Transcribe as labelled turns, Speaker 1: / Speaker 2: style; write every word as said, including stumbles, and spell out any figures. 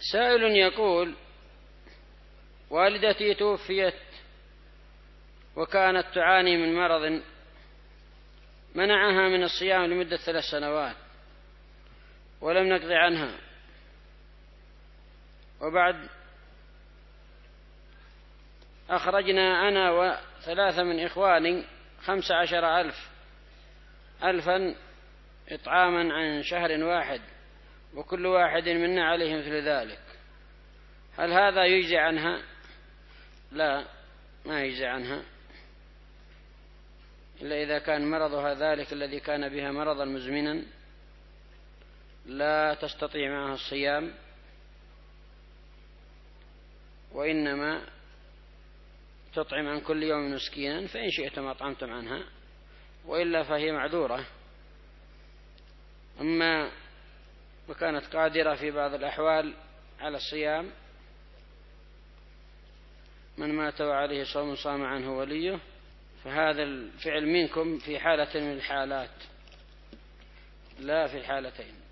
Speaker 1: سائل يقول: والدتي توفيت وكانت تعاني من مرض منعها من الصيام لمدة ثلاث سنوات ولم نقض عنها، وبعد أخرجنا أنا وثلاثة من إخواني خمس عشر ألف ألفا إطعاما عن شهر واحد، وكل واحد منا عليه مثل ذلك، هل هذا يجزي عنها؟ لا، ما يجزي عنها إلا إذا كان مرضها ذلك الذي كان بها مرضا مزمنا لا تستطيع معه الصيام، وإنما تطعم عن كل يوم مسكينا، فإن شئتم أطعمتم عنها، وإلا فهي معذورة. أما وكانت قادرة في بعض الأحوال على الصيام، من مات وعليه صوم صام عنه وليه، فهذا الفعل منكم في حالة من الحالات لا في الحالتين.